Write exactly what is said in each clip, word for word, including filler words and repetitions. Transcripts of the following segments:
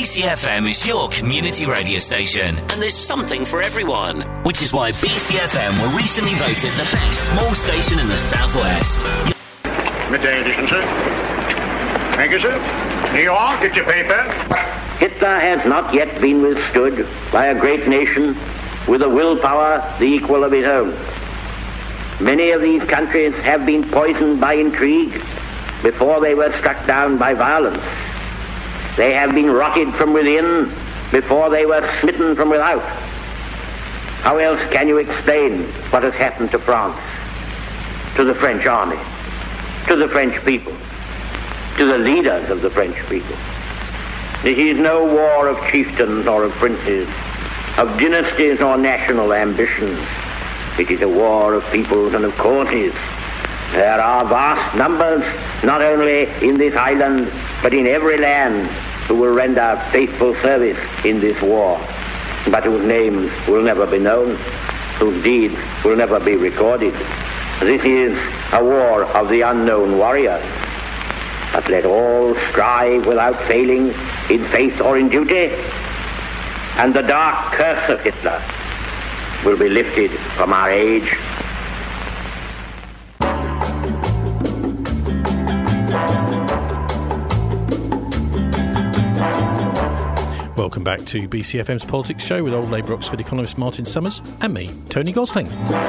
C F M is your community radio station, and there's something for everyone. Which is why B C F M were recently voted the best small station in the Southwest. Midday edition, sir. Thank you, sir. Here you are. Get your paper. Hitler has not yet been withstood by a great nation with a willpower the equal of his own. Many of these countries have been poisoned by intrigue before they were struck down by violence. They have been rotted from within before they were smitten from without. How else can you explain what has happened to France, to the French army, to the French people, to the leaders of the French people? This is no war of chieftains or of princes, of dynasties or national ambitions. It is a war of peoples and of causes. There are vast numbers, not only in this island, but in every land, who will render faithful service in this war, but whose names will never be known, whose deeds will never be recorded. This is a war of the unknown warrior. But let all strive without failing in faith or in duty, and the dark curse of Hitler will be lifted from our age. Welcome back to B C F M's Politics Show with Old Labour Oxford economist Martin Summers and me, Tony Gosling.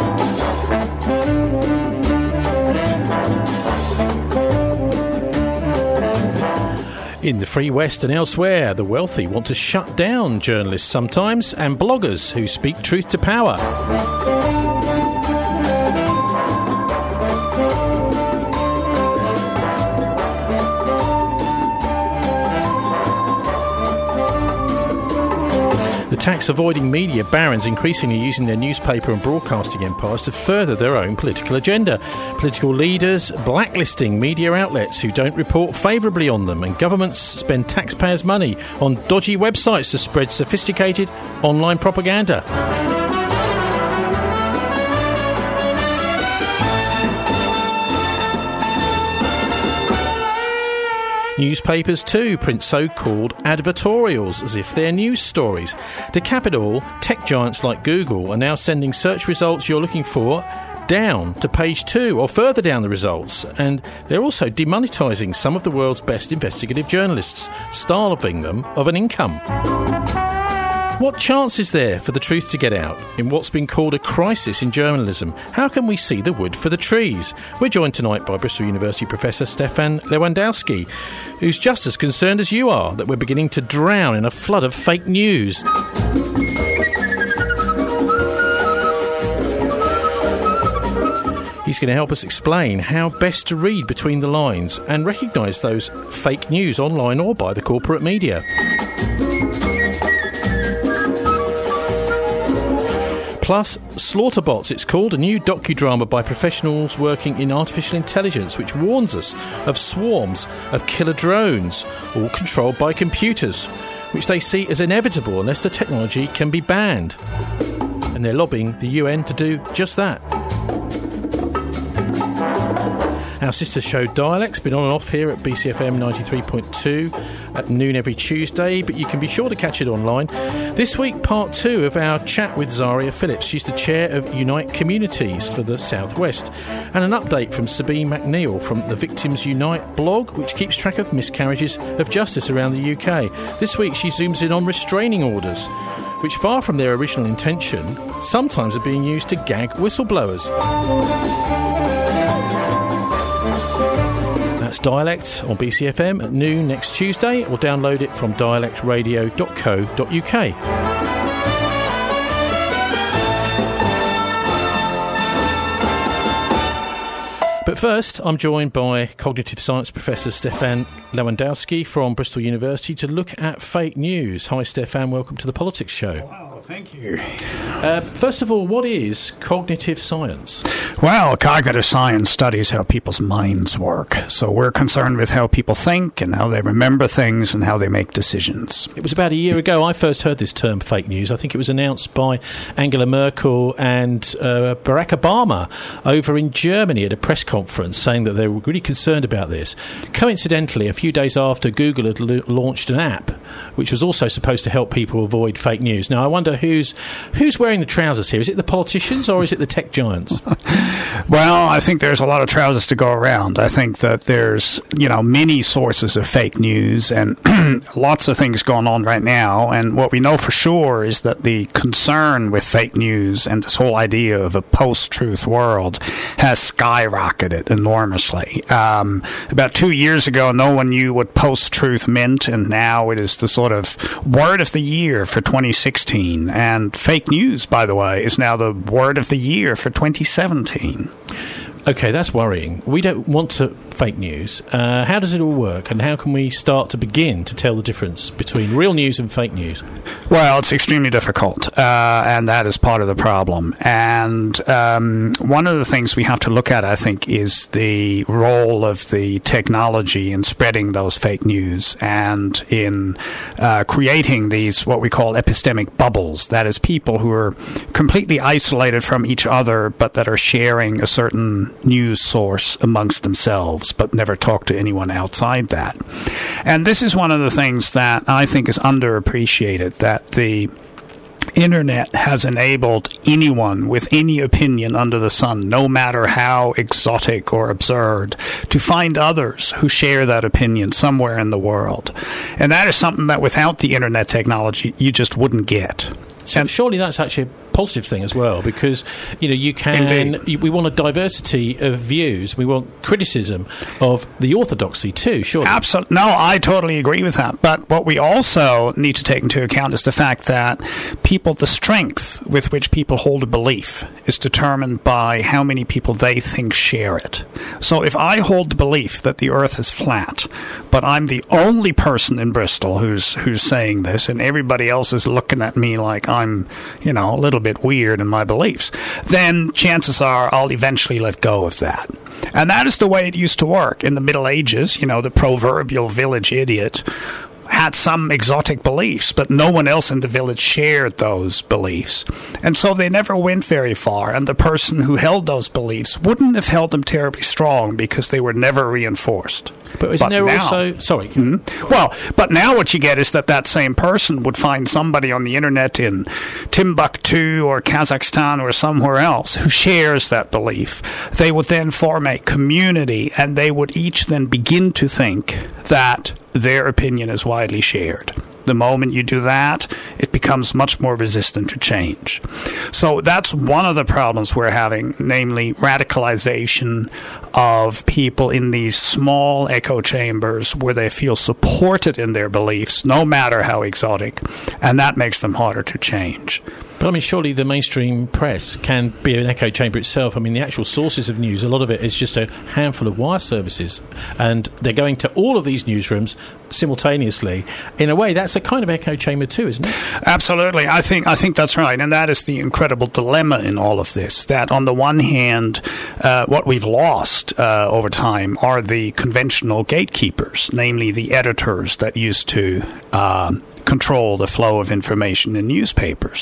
In the Free West and elsewhere, the wealthy want to shut down journalists sometimes and bloggers who speak truth to power. The tax-avoiding media barons increasingly using their newspaper and broadcasting empires to further their own political agenda. Political leaders blacklisting media outlets who don't report favourably on them, and governments spend taxpayers' money on dodgy websites to spread sophisticated online propaganda. Newspapers too print so-called advertorials as if they're news stories. To cap it all, tech giants like Google are now sending search results you're looking for down to page two or further down the results, and they're also demonetising some of the world's best investigative journalists, starving them of an income. What chance is there for the truth to get out in what's been called a crisis in journalism? How can we see the wood for the trees? We're joined tonight by Bristol University Professor Stefan Lewandowski, who's just as concerned as you are that we're beginning to drown in a flood of fake news. He's going to help us explain how best to read between the lines and recognise those fake news online or by the corporate media. Plus, Slaughterbots, it's called, a new docudrama by professionals working in artificial intelligence, which warns us of swarms of killer drones, all controlled by computers, which they see as inevitable unless the technology can be banned. And they're lobbying the U N to do just that. Our sister show Dialect's been on and off here at B C F M ninety-three point two at noon every Tuesday, but you can be sure to catch it online. This week, part two of our chat with Zaria Phillips. She's the chair of Unite Communities for the South West. And an update from Sabine McNeil from the Victims Unite blog, which keeps track of miscarriages of justice around the U K. This week, she zooms in on restraining orders, which, far from their original intention, sometimes are being used to gag whistleblowers. That's Dialect on B C F M at noon next Tuesday, or download it from dialect radio dot co dot U K. But first, I'm joined by cognitive science professor Stefan Lewandowski from Bristol University to look at fake news. Hi, Stefan. Welcome to the Politics Show. Wow, thank you. Uh, first of all, what is cognitive science? Well, cognitive science studies how people's minds work. So we're concerned with how people think and how they remember things and how they make decisions. It was about a year ago I first heard this term fake news. I think it was announced by Angela Merkel and uh, Barack Obama over in Germany at a press conference conference saying that they were really concerned about this. Coincidentally, a few days after, Google had l- launched an app which was also supposed to help people avoid fake news. Now, I wonder who's who's wearing the trousers here. Is it the politicians or is it the tech giants? Well, I think there's a lot of trousers to go around. I think that there's, you know, many sources of fake news and lots of things going on right now. And what we know for sure is that the concern with fake news and this whole idea of a post-truth world has skyrocketed enormously. Um, about two years ago, no one knew what post-truth meant, and now it is the sort of word of the year for twenty sixteen. And fake news, by the way, is now the word of the year for twenty seventeen. Okay, that's worrying. We don't want to fake news. Uh, how does it all work, and how can we start to begin to tell the difference between real news and fake news? Well, it's extremely difficult, uh, and that is part of the problem. And um, one of the things we have to look at, I think, is the role of the technology in spreading those fake news and in uh, creating these, what we call epistemic bubbles. That is, people who are completely isolated from each other, but that are sharing a certain news source amongst themselves, but never talk to anyone outside that. And this is one of the things that I think is underappreciated, that the Internet has enabled anyone with any opinion under the sun, no matter how exotic or absurd, to find others who share that opinion somewhere in the world. And that is something that without the Internet technology, you just wouldn't get. So and surely that's actually a positive thing as well, because, you know, you can. You, we want a diversity of views. We want criticism of the orthodoxy too. Surely, absolutely. No, I totally agree with that. But what we also need to take into account is the fact that people, the strength with which people hold a belief, is determined by how many people they think share it. So if I hold the belief that the Earth is flat, but I'm the only person in Bristol who's who's saying this, and everybody else is looking at me like I'm, you know, a little bit weird in my beliefs, then chances are I'll eventually let go of that. And that is the way it used to work. In the Middle Ages, you know, the proverbial village idiot had some exotic beliefs, but no one else in the village shared those beliefs. And so they never went very far, and the person who held those beliefs wouldn't have held them terribly strong because they were never reinforced. But isn't but there now, also... Sorry. Mm-hmm. Well, but now what you get is that that same person would find somebody on the internet in Timbuktu or Kazakhstan or somewhere else who shares that belief. They would then form a community, and they would each then begin to think that their opinion is widely shared. The moment you do that, it becomes much more resistant to change. So that's one of the problems we're having, namely radicalization of people in these small echo chambers where they feel supported in their beliefs, no matter how exotic, and that makes them harder to change. But I mean, surely the mainstream press can be an echo chamber itself. I mean, the actual sources of news, a lot of it is just a handful of wire services, and they're going to all of these newsrooms simultaneously. In a way, that's a kind of echo chamber too, isn't it? Absolutely. I think I think that's right, and that is the incredible dilemma in all of this, that on the one hand, uh, what we've lost uh, over time are the conventional gatekeepers, namely the editors that used to uh, control the flow of information in newspapers.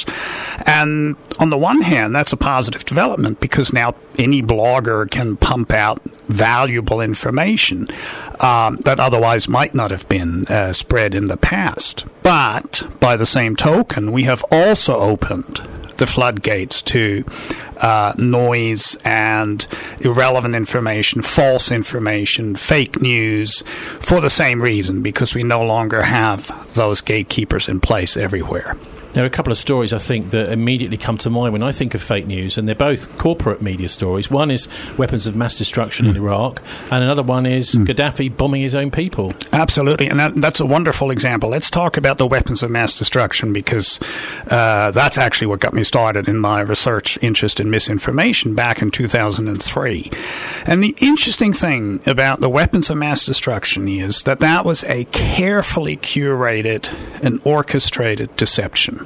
And on the one hand, that's a positive development because now any blogger can pump out valuable information um, that otherwise might not have been uh, spread in the past. But by the same token, we have also opened the floodgates to uh, noise and irrelevant information, false information, fake news, for the same reason, because we no longer have those gatekeepers in place everywhere. There are a couple of stories, I think, that immediately come to mind when I think of fake news, and they're both corporate media stories. One is weapons of mass destruction mm. in Iraq, and another one is mm. Gaddafi bombing his own people. Absolutely, and that, that's a wonderful example. Let's talk about the weapons of mass destruction, because uh, that's actually what got me started in my research interest in misinformation back in two thousand three. And the interesting thing about the weapons of mass destruction is that that was a carefully curated and orchestrated deception.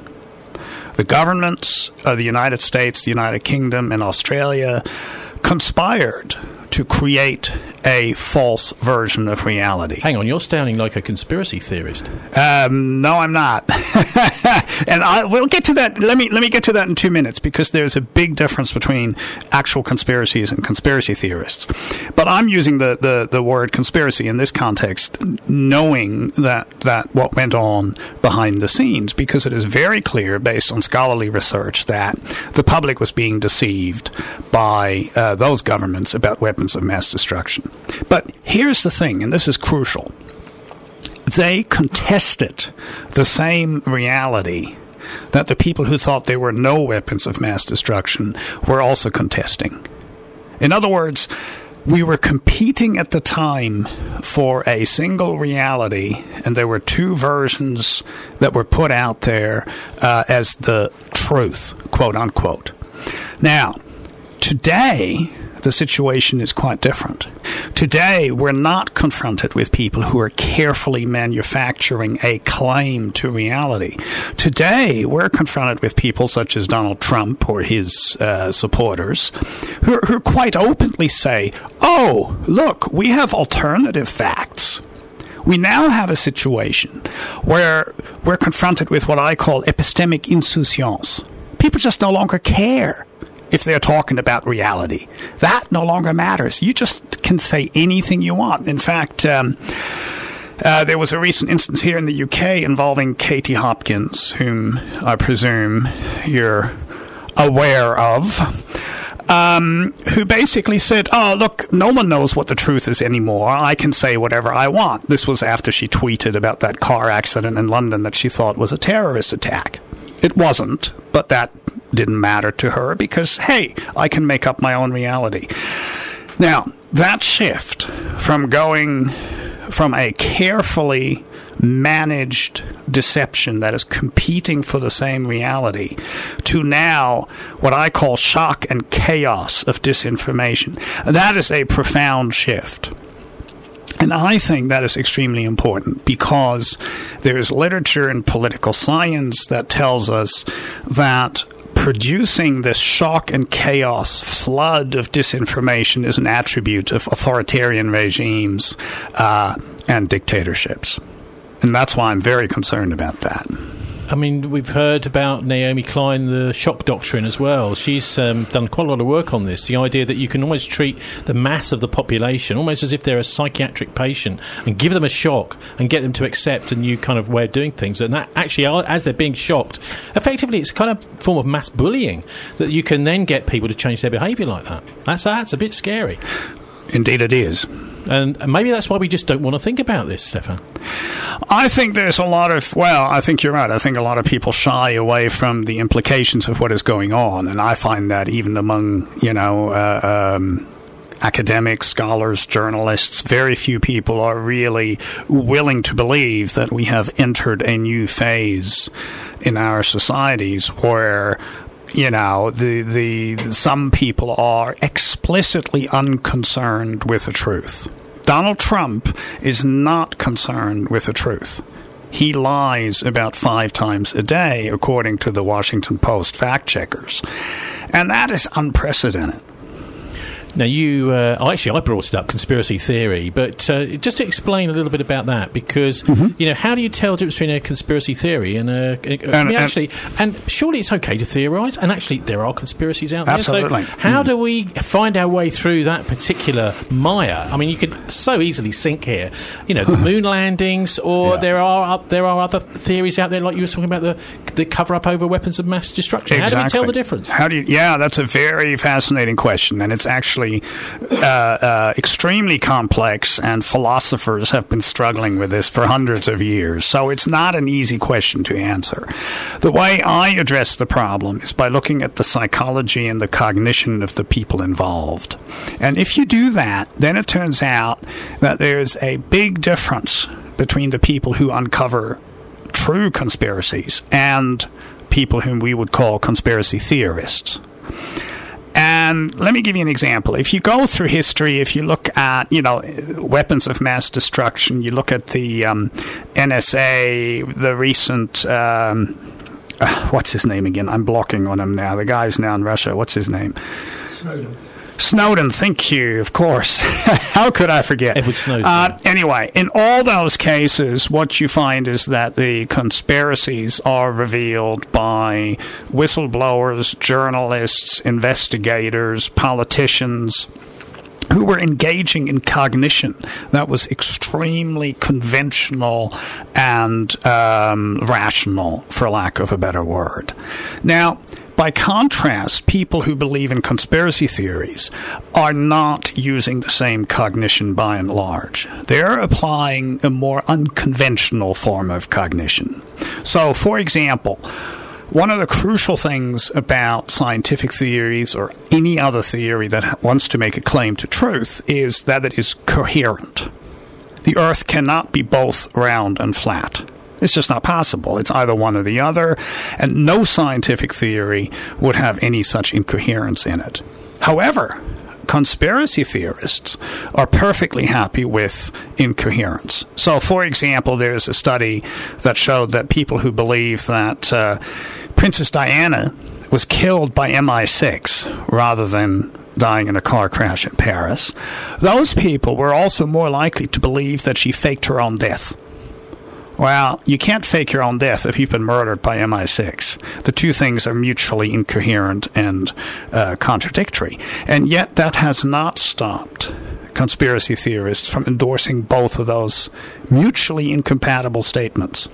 The governments of the United States, the United Kingdom, and Australia conspired to create a false version of reality. Hang on, you're sounding like a conspiracy theorist. Um, no, I'm not. And I, we'll get to that. Let me let me get to that in two minutes, because there's a big difference between actual conspiracies and conspiracy theorists. But I'm using the, the, the word conspiracy in this context, knowing that, that what went on behind the scenes, because it is very clear, based on scholarly research, that the public was being deceived by uh, those governments about weapons of mass destruction. But here's the thing, and this is crucial. They contested the same reality that the people who thought there were no weapons of mass destruction were also contesting. In other words, we were competing at the time for a single reality, and there were two versions that were put out there uh, as the truth, quote unquote. Now, today, the situation is quite different. Today, we're not confronted with people who are carefully manufacturing a claim to reality. Today, we're confronted with people such as Donald Trump or his uh, supporters who, who quite openly say, oh, look, we have alternative facts. We now have a situation where we're confronted with what I call epistemic insouciance. People just no longer care if they're talking about reality. That no longer matters. You just can say anything you want. In fact, um, uh, there was a recent instance here in the U K involving Katie Hopkins, whom I presume you're aware of, um, who basically said, oh, look, no one knows what the truth is anymore. I can say whatever I want. This was after she tweeted about that car accident in London that she thought was a terrorist attack. It wasn't, but that didn't matter to her because, hey, I can make up my own reality. Now, that shift from going from a carefully managed deception that is competing for the same reality to now what I call shock and chaos of disinformation, that is a profound shift. And I think that is extremely important because there is literature in political science that tells us that producing this shock and chaos flood of disinformation is an attribute of authoritarian regimes uh, and dictatorships. And that's why I'm very concerned about that. I mean, we've heard about Naomi Klein, the shock doctrine as well. She's um, done quite a lot of work on this. The idea that you can almost treat the mass of the population almost as if they're a psychiatric patient and give them a shock and get them to accept a new kind of way of doing things. And that actually, as they're being shocked, effectively it's a kind of form of mass bullying that you can then get people to change their behaviour like that. That's, that's a bit scary. Indeed it is. And maybe that's why we just don't want to think about this, Stefan. I think there's a lot of, well, I think you're right. I think a lot of people shy away from the implications of what is going on. And I find that even among, you know, uh, um, academics, scholars, journalists, very few people are really willing to believe that we have entered a new phase in our societies where, you know, the the some people are explicitly unconcerned with the truth. Donald Trump is not concerned with the truth. He lies about five times a day, according to the Washington Post fact checkers. And that is unprecedented. Now, you uh, actually, I brought it up, conspiracy theory, but uh, just to explain a little bit about that, because, mm-hmm. you know, how do you tell the difference between a conspiracy theory and a... a and, I mean, actually, and surely it's okay to theorise, and actually there are conspiracies out there. Absolutely. So how mm. do we find our way through that particular mire? I mean, you could so easily sink here, you know, the moon landings, or yeah. there are there are other theories out there, like you were talking about, the the cover-up over weapons of mass destruction. Exactly. How do we tell the difference? How do you... Yeah, that's a very fascinating question, and it's actually Uh, uh, extremely complex, and philosophers have been struggling with this for hundreds of years. So it's not an easy question to answer. The way I address the problem is by looking at the psychology and the cognition of the people involved. And if you do that, then it turns out that there's a big difference between the people who uncover true conspiracies and people whom we would call conspiracy theorists. And let me give you an example. If you go through history, if you look at, you know, weapons of mass destruction, you look at the um, N S A, the recent, um, uh, what's his name again? I'm blocking on him now. The guy's now in Russia. What's his name? Snowden. Snowden, thank you, of course. How could I forget? Edward Snowden. Uh, anyway, in all those cases, what you find is that the conspiracies are revealed by whistleblowers, journalists, investigators, politicians, who were engaging in cognition that was extremely conventional and um, rational, for lack of a better word. Now, by contrast, people who believe in conspiracy theories are not using the same cognition by and large. They're applying a more unconventional form of cognition. So, for example, one of the crucial things about scientific theories or any other theory that wants to make a claim to truth is that it is coherent. The Earth cannot be both round and flat. It's just not possible. It's either one or the other, and no scientific theory would have any such incoherence in it. However, conspiracy theorists are perfectly happy with incoherence. So, for example, there's a study that showed that people who believe that uh, Princess Diana was killed by M I six rather than dying in a car crash in Paris, those people were also more likely to believe that she faked her own death. Well, you can't fake your own death if you've been murdered by M I six. The two things are mutually incoherent and uh, contradictory. And yet that has not stopped conspiracy theorists from endorsing both of those mutually incompatible statements.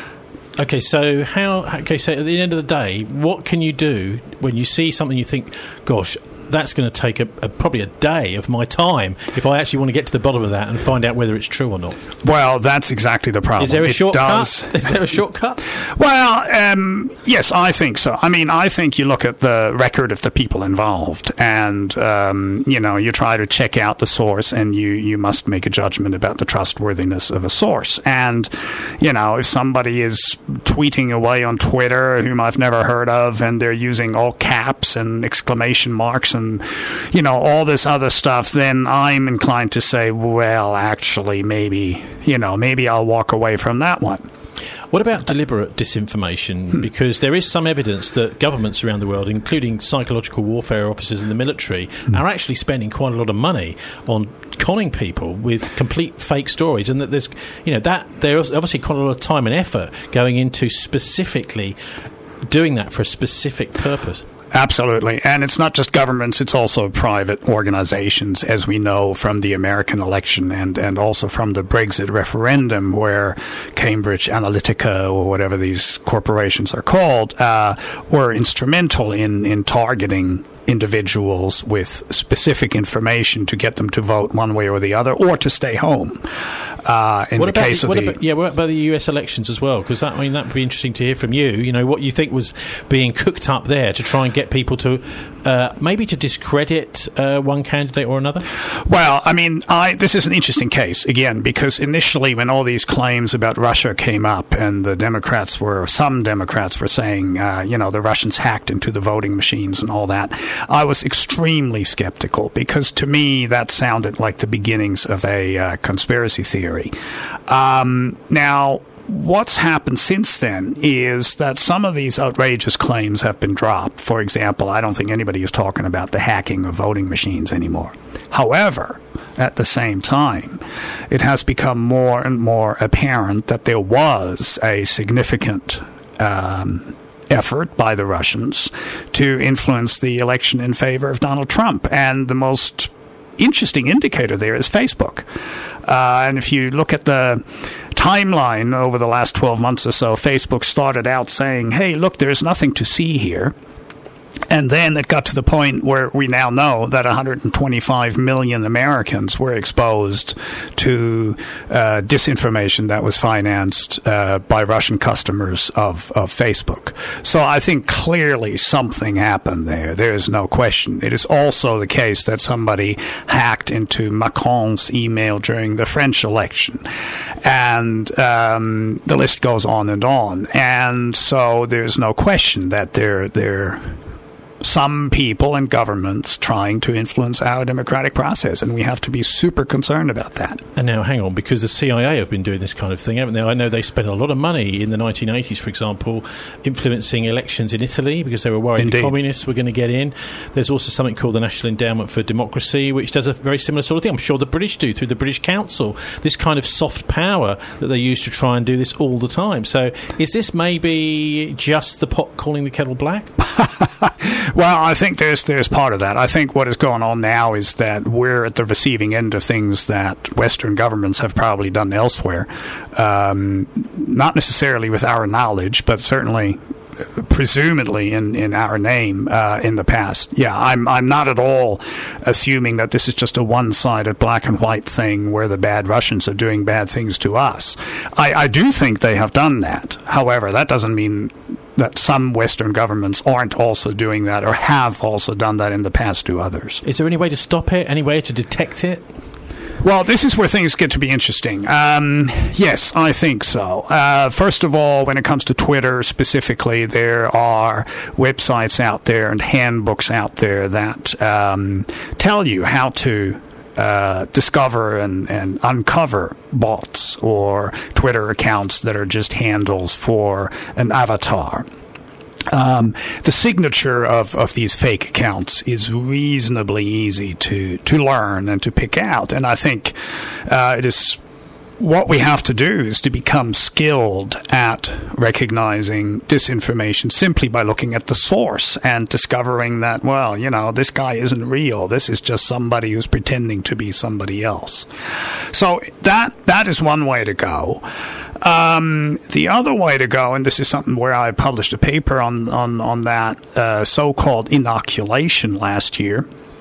Okay, so how? Okay, so at the end of the day, what can you do when you see something you think, gosh, that's going to take a, a, probably a day of my time if I actually want to get to the bottom of that and find out whether it's true or not? Well, that's exactly the problem. Is there a it shortcut? Does. Is there a shortcut? Well, um, yes, I think so. I mean, I think you look at the record of the people involved and, um, you know, you try to check out the source and you, you must make a judgment about the trustworthiness of a source. And, you know, if somebody is tweeting away on Twitter whom I've never heard of and they're using all caps and exclamation marks and, you know, all this other stuff, then I'm inclined to say, well, actually, maybe, you know, maybe I'll walk away from that one. What about deliberate disinformation? Hmm. Because there is some evidence that governments around the world, including psychological warfare officers in the military, hmm. are actually spending quite a lot of money on conning people with complete fake stories, and that there's, you know, that there's obviously quite a lot of time and effort going into specifically doing that for a specific purpose. Absolutely. And it's not just governments, it's also private organizations, as we know from the American election and, and also from the Brexit referendum, where Cambridge Analytica, or whatever these corporations are called, uh, were instrumental in, in targeting individuals with specific information to get them to vote one way or the other, or to stay home. Uh, in what the case the, of what the about, yeah, what about the U S elections as well? Because that, I mean, that would be interesting to hear from you. You know, what you think was being cooked up there to try and get people to uh, maybe to discredit uh, one candidate or another. Well, I mean, I this is an interesting case again, because initially when all these claims about Russia came up, and the Democrats were, some Democrats were saying, uh, you know, the Russians hacked into the voting machines and all that, I was extremely skeptical, because to me that sounded like the beginnings of a uh, conspiracy theory. Um, now, what's happened since then is that some of these outrageous claims have been dropped. For example, I don't think anybody is talking about the hacking of voting machines anymore. However, at the same time, it has become more and more apparent that there was a significant um, effort by the Russians to influence the election in favor of Donald Trump. And the most interesting indicator there is Facebook. Uh, and if you look at the timeline over the last twelve months or so, Facebook started out saying, hey, look, there's nothing to see here. And then it got to the point where we now know that one hundred twenty-five million Americans were exposed to uh, disinformation that was financed uh, by Russian customers of, of Facebook. So I think clearly something happened there. There is no question. It is also the case that somebody hacked into Macron's email during the French election. And um, the list goes on and on. And so there's no question that they're they're some people and governments trying to influence our democratic process, and we have to be super concerned about that. And now, hang on, because the C I A have been doing this kind of thing, haven't they? I know they spent a lot of money in the nineteen eighties, for example, influencing elections in Italy because they were worried Indeed. the communists were going to get in. There's also something called the National Endowment for Democracy, which does a very similar sort of thing. I'm sure the British do through the British Council, this kind of soft power that they use to try and do this all the time. So is this maybe just the pot calling the kettle black? Well, I think there's there's part of that. I think what is going on now is that we're at the receiving end of things that Western governments have probably done elsewhere, um, not necessarily with our knowledge, but certainly presumably in, in our name uh, in the past. Yeah, I'm I'm not at all assuming that this is just a one-sided black and white thing where the bad Russians are doing bad things to us. I, I do think they have done that. However, that doesn't mean that some Western governments aren't also doing that or have also done that in the past to others. Is there any way to stop it? Any way to detect it? Well, this is where things get to be interesting. Um, yes, I think so. Uh, first of all, when it comes to Twitter specifically, there are websites out there and handbooks out there that um, tell you how to Uh, discover and, and uncover bots or Twitter accounts that are just handles for an avatar. Um, the signature of, of these fake accounts is reasonably easy to, to learn and to pick out. And I think uh, it is what we have to do is to become skilled at recognizing disinformation simply by looking at the source and discovering that, well, you know, this guy isn't real. This is just somebody who's pretending to be somebody else. So that that is one way to go. Um, the other way to go, and this is something where I published a paper on, on, on that uh, so-called inoculation last year.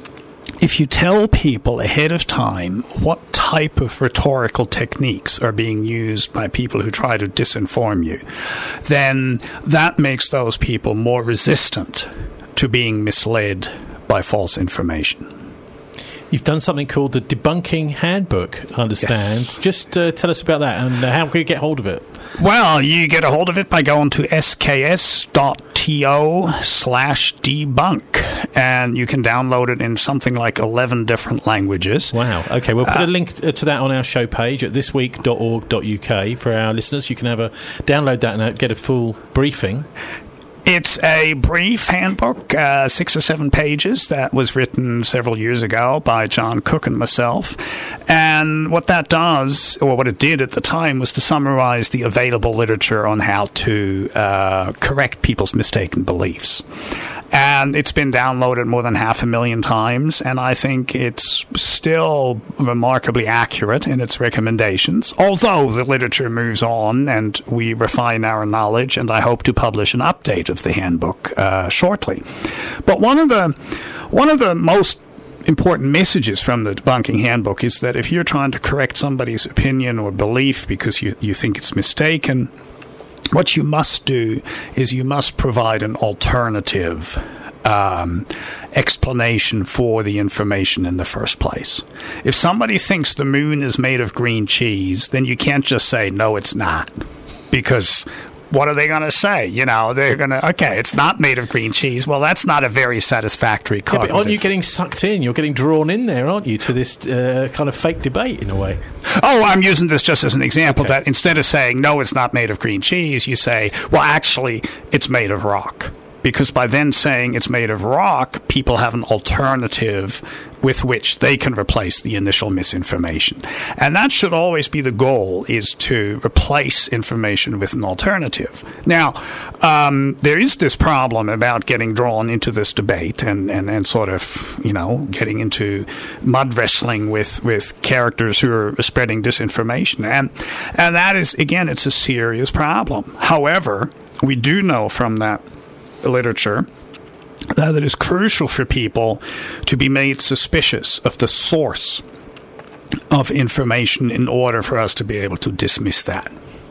If you tell people ahead of time what type of rhetorical techniques are being used by people who try to disinform you, then that makes those people more resistant to being misled by false information. You've done something called the Debunking Handbook, I understand. Yes. Just uh, tell us about that and uh, how can we get hold of it? Well, you get a hold of it by going to sks.to slash debunk, and you can download it in something like eleven different languages. Wow. Okay, we'll put uh, a link to that on our show page at this week dot org dot U K for our listeners. You can have a download that and get a full briefing. It's a brief handbook, uh, six or seven pages, that was written several years ago by John Cook and myself. And what that does, or what it did at the time, was to summarize the available literature on how to uh, correct people's mistaken beliefs. And it's been downloaded more than half a million times, and I think it's still remarkably accurate in its recommendations, although the literature moves on and we refine our knowledge, and I hope to publish an update of the handbook uh, shortly. But one of the one of the most important messages from the Debunking Handbook is that if you're trying to correct somebody's opinion or belief because you, you think it's mistaken, what you must do is you must provide an alternative um, explanation for the information in the first place. If somebody thinks the moon is made of green cheese, then you can't just say, no, it's not. Because what are they going to say? You know, they're going to, okay, it's not made of green cheese. Well, that's not a very satisfactory cognitive. Yeah, but aren't you getting sucked in? You're getting drawn in there, aren't you, to this uh, kind of fake debate in a way? Oh, I'm using this just as an example, okay. That instead of saying, no, it's not made of green cheese, you say, well, actually, it's made of rock. Because by then saying it's made of rock, people have an alternative with which they can replace the initial misinformation. And that should always be the goal, is to replace information with an alternative. Now, um, there is this problem about getting drawn into this debate and, and, and sort of, you know, getting into mud wrestling with, with characters who are spreading disinformation. And, and that is, again, it's a serious problem. However, we do know from that literature that it is crucial for people to be made suspicious of the source of information in order for us to be able to dismiss that.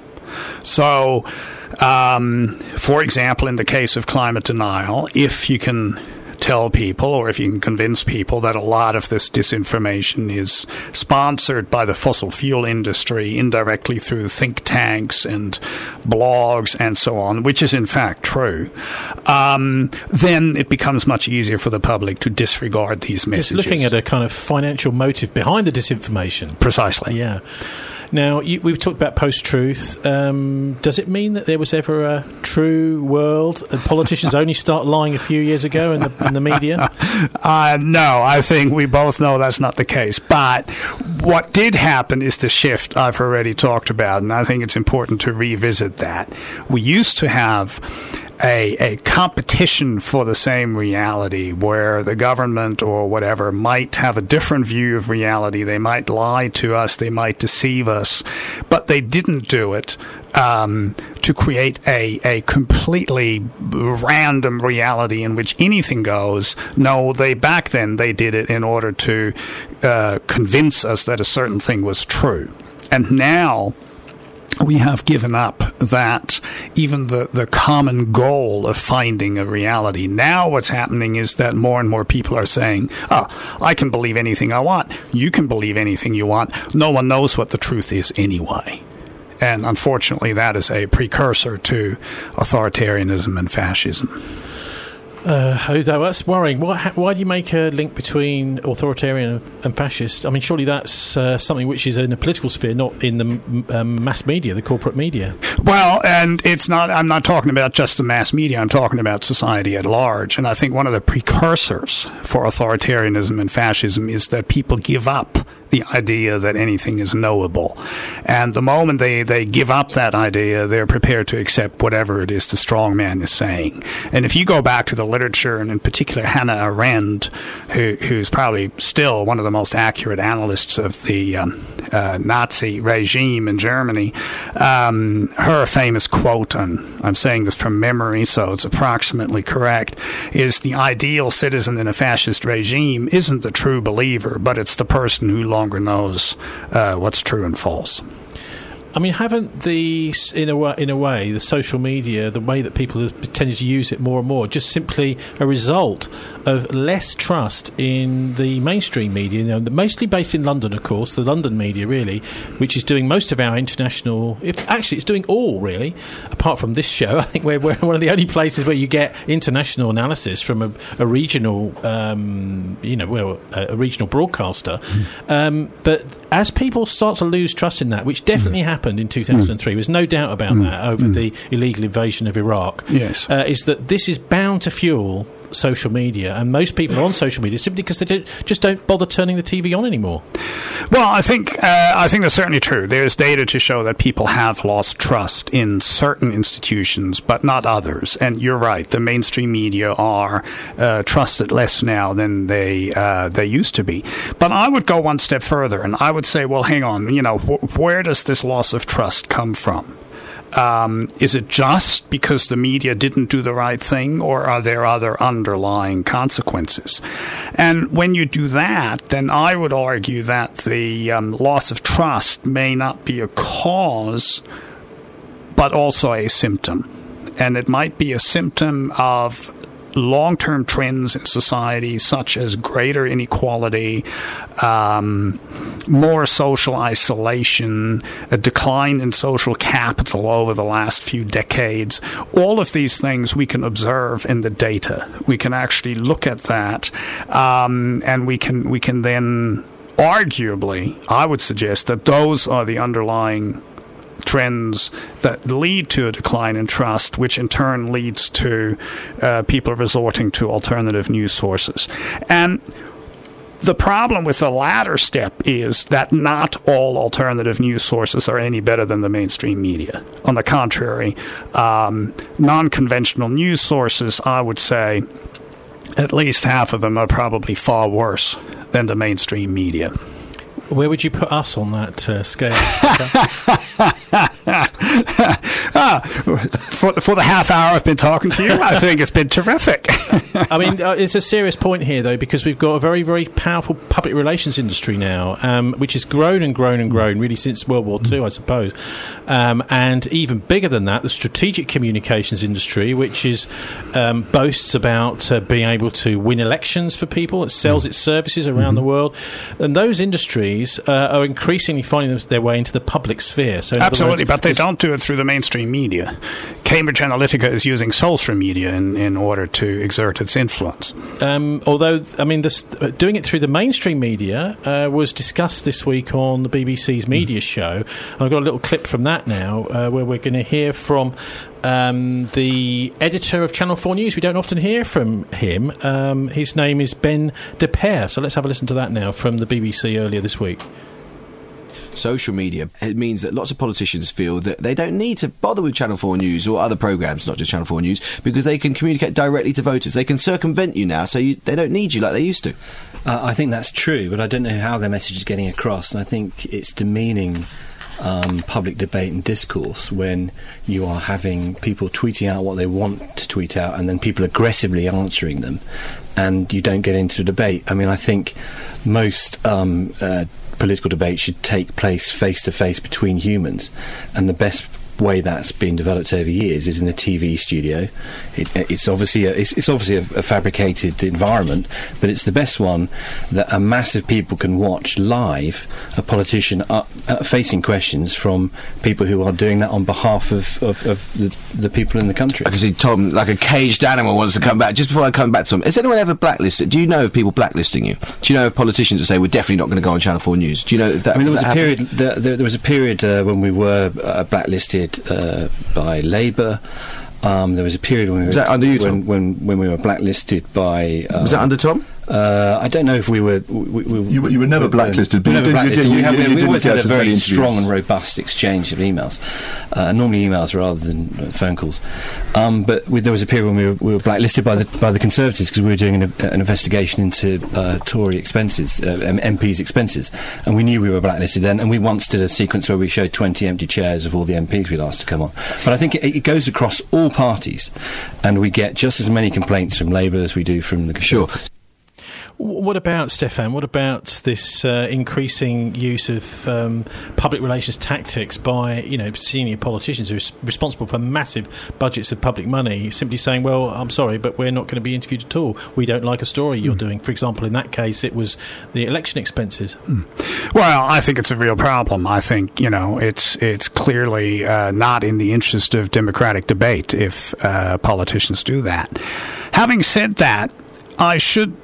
So, um, for example, in the case of climate denial, if you can tell people, or if you can convince people that a lot of this disinformation is sponsored by the fossil fuel industry indirectly through think tanks and blogs and so on, which is in fact true, um, then it becomes much easier for the public to disregard these messages. It's looking at a kind of financial motive behind the disinformation. Precisely. Yeah. Now, you, we've talked about post-truth. Um, does it mean that there was ever a true world and politicians only start lying a few years ago in the, in the media? Uh, no, I think we both know that's not the case. But what did happen is the shift I've already talked about, and I think it's important to revisit that. We used to have A, a competition for the same reality where the government or whatever might have a different view of reality. They might lie to us. They might deceive us. But they didn't do it um, to create a, a completely random reality in which anything goes. No, they back then they did it in order to uh, convince us that a certain thing was true. And now we have given up that even the, the common goal of finding a reality. Now what's happening is that more and more people are saying, oh, I can believe anything I want. You can believe anything you want. No one knows what the truth is anyway. And unfortunately, that is a precursor to authoritarianism and fascism. Uh, oh, that's worrying. Why, why do you make a link between authoritarian and fascist? I mean, surely that's uh, something which is in the political sphere, not in the um, mass media, the corporate media. Well, and it's not. I'm not talking about just the mass media. I'm talking about society at large. And I think one of the precursors for authoritarianism and fascism is that people give up the idea that anything is knowable. And the moment they, they give up that idea, they're prepared to accept whatever it is the strong man is saying. And if you go back to the literature, and in particular Hannah Arendt, who, who's probably still one of the most accurate analysts of the um, uh, Nazi regime in Germany, um, her famous quote, and I'm saying this from memory, so it's approximately correct, is the ideal citizen in a fascist regime isn't the true believer, but it's the person who longer knows uh, what's true and false. I mean, haven't the, in a way, in a way, the social media, the way that people have tended to use it more and more, just simply a result of less trust in the mainstream media, you know, mostly based in London, of course, the London media, really, which is doing most of our international, if actually it's doing all, really, apart from this show. I think we're, we're one of the only places where you get international analysis from a, a regional, um, you know, well, a, a regional broadcaster. Mm. Um, but as people start to lose trust in that, which definitely mm. happened in two thousand three, mm. there's no doubt about mm. that, over mm. the illegal invasion of Iraq, yes. uh, is that this is bound to fuel social media, and most people are on social media simply because they don't, just don't bother turning the T V on anymore. Well, I think uh, I think that's certainly true. There's data to show that people have lost trust in certain institutions, but not others. And you're right, the mainstream media are uh, trusted less now than they uh, they used to be. But I would go one step further, and I would say, well, hang on, you know, wh- where does this loss of trust come from? Um, is it just because the media didn't do the right thing, or are there other underlying consequences? And when you do that, then I would argue that the um, loss of trust may not be a cause, but also a symptom. And it might be a symptom of long-term trends in society, such as greater inequality, um, more social isolation, a decline in social capital over the last few decades. All of these things we can observe in the data. We can actually look at that, um, and we can we can then arguably, I would suggest that those are the underlying trends that lead to a decline in trust, which in turn leads to uh, people resorting to alternative news sources. And the problem with the latter step is that not all alternative news sources are any better than the mainstream media. On the contrary, um, non-conventional news sources, I would say, at least half of them are probably far worse than the mainstream media. Where would you put us on that uh, scale? ah, for, for the half hour I've been talking to you, I think it's been terrific. I mean, uh, it's a serious point here, though, because we've got a very, very powerful public relations industry now, um, which has grown and grown and grown really since World War Two, I suppose. Um, and even bigger than that, the strategic communications industry, which is um, boasts about uh, being able to win elections for people. It sells its services around mm-hmm. the world. And those industries uh, are increasingly finding their way into the public sphere. So Absolutely, words, but they don't do it through the mainstream media. Cambridge Analytica is using social media in, in order to exert its influence. Um, although, I mean, this, uh, doing it through the mainstream media uh, was discussed this week on the B B C's media mm. show. And I've got a little clip from that now uh, where we're going to hear from um, the editor of Channel four News. We don't often hear from him. Um, his name is Ben De Pere. So let's have a listen to that now from the B B C earlier this week. Social media, it means that lots of politicians feel that they don't need to bother with Channel four News or other programmes, not just Channel four News, because they can communicate directly to voters. They can circumvent you now, so you, they don't need you like they used to. Uh, I think that's true, but I don't know how their message is getting across, and I think it's demeaning um, public debate and discourse when you are having people tweeting out what they want to tweet out and then people aggressively answering them, and you don't get into a debate. I mean, I think most um, uh, political debate should take place face-to-face between humans, and the best way that's been developed over years is in the T V studio. It, it's obviously a, it's, it's obviously a, a fabricated environment, but it's the best one that a massive people can watch live. A politician up, uh, facing questions from people who are doing that on behalf of, of, of the, the people in the country. I can see Tom, like a caged animal, wants to come back. Just before I come back to Tom, has anyone ever blacklisted? Do you know of people blacklisting you? Do you know of politicians that say we're definitely not going to go on Channel four News? Do you know if that? I mean, there was a happen? period. There, there, there was a period uh, when we were uh, blacklisted Uh, by Labour. Um, there was a period when we were, was that under you, when, Tom? when when we were blacklisted by. Um, was that under Tom? Uh, I don't know if we were. We, we, you, were you were never blacklisted. We were never blacklisted. You, we, have, you, we, you we always had a very interviews. strong and robust exchange of emails. Uh, normally emails rather than uh, phone calls. Um, but we, there was a period when we were, we were blacklisted by the by the Conservatives because we were doing an, an investigation into uh, Tory expenses, uh, M Ps' expenses, and we knew we were blacklisted then. And we once did a sequence where we showed twenty empty chairs of all the M Ps we'd asked to come on. But I think it, it goes across all parties, and we get just as many complaints from Labour as we do from the Conservatives. Sure. What about, Stefan, what about this uh, increasing use of um, public relations tactics by, you know, senior politicians who are s- responsible for massive budgets of public money, simply saying, well, I'm sorry, but we're not going to be interviewed at all. We don't like a story you're mm. doing. For example, in that case, it was the election expenses. Mm. Well, I think it's a real problem. I think, you know, it's it's clearly uh, not in the interest of democratic debate if uh, politicians do that. Having said that, I should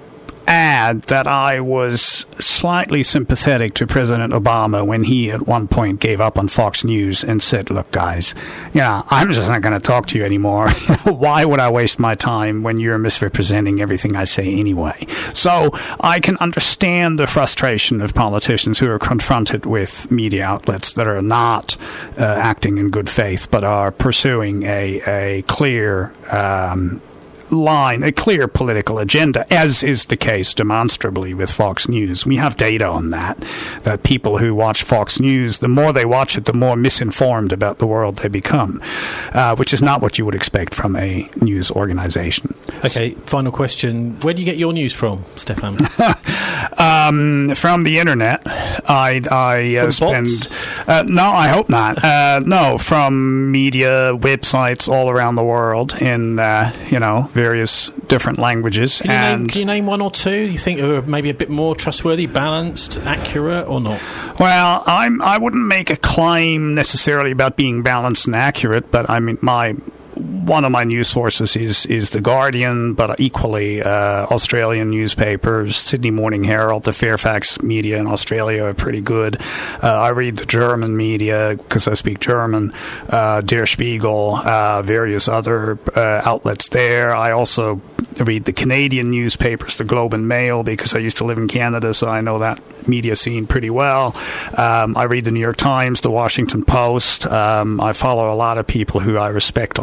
add that I was slightly sympathetic to President Obama when he at one point gave up on Fox News and said, look, guys, you know, I'm just not going to talk to you anymore. Why would I waste my time when you're misrepresenting everything I say anyway? So I can understand the frustration of politicians who are confronted with media outlets that are not uh, acting in good faith but are pursuing a, a clear um line, a clear political agenda, as is the case demonstrably with Fox News. We have data on that, that people who watch Fox News, the more they watch it, the more misinformed about the world they become, uh, which is not what you would expect from a news organization. Okay, final question. Where do you get your news from, Stefan? um, from the internet. I, I uh, spend... Uh, no, I hope not. Uh, no, from media, websites all around the world in, uh, you know, various different languages. Can you, and name, can you name one or two you think are maybe a bit more trustworthy, balanced, accurate, or not? Well, I'm, I wouldn't make a claim necessarily about being balanced and accurate, but I mean, my one of my news sources is, is The Guardian, but equally uh, Australian newspapers, Sydney Morning Herald, the Fairfax media in Australia are pretty good. Uh, I read the German media because I speak German, uh, Der Spiegel, uh, various other uh, outlets there. I also read the Canadian newspapers, the Globe and Mail, because I used to live in Canada, so I know that media scene pretty well. Um, I read the New York Times, the Washington Post. Um, I follow a lot of people who I respect on Twitter.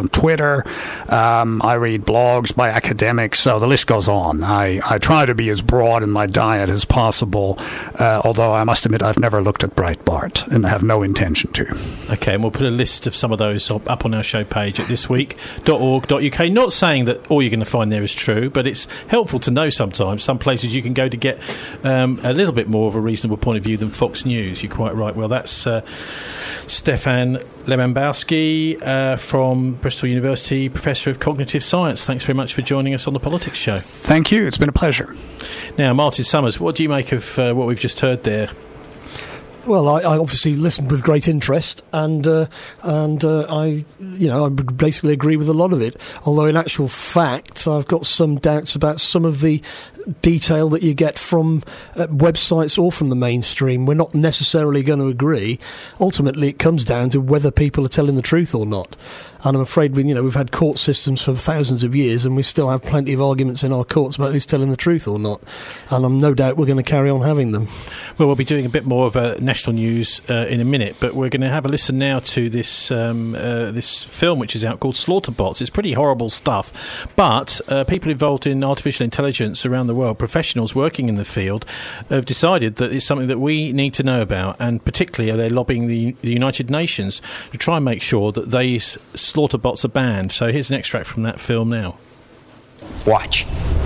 Twitter. Um, I read blogs by academics, so the list goes on. I, I try to be as broad in my diet as possible, uh, although I must admit I've never looked at Breitbart and have no intention to. Okay, and we'll put a list of some of those up, up on our show page at this week dot org dot U K. Not saying that all you're going to find there is true, but it's helpful to know sometimes. Some places you can go to get um, a little bit more of a reasonable point of view than Fox News. You're quite right. Well, that's uh, Stefan Lewandowski uh, from Bristol University, Professor of Cognitive Science. Thanks very much for joining us on the Politics Show. Thank you. It's been a pleasure. Now, Martin Summers, what do you make of uh, what we've just heard there? Well, I, I obviously listened with great interest, and uh, and uh, I, you know, I basically agree with a lot of it. Although, in actual fact, I've got some doubts about some of the detail that you get from uh, websites or from the mainstream. We're not necessarily going to agree. Ultimately, it comes down to whether people are telling the truth or not. And I'm afraid we, you know, we've had court systems for thousands of years, and we still have plenty of arguments in our courts about who's telling the truth or not. And I'm no doubt we're going to carry on having them. Well, we'll be doing a bit more of a national news uh, in a minute, but we're going to have a listen now to this um, uh, this film which is out called Slaughterbots. It's pretty horrible stuff, but uh, people involved in artificial intelligence around the world, professionals working in the field, have decided that it's something that we need to know about, and particularly are they lobbying the, the United Nations to try and make sure that these Slaughterbots are banned. So here's an extract from that film now. Watch.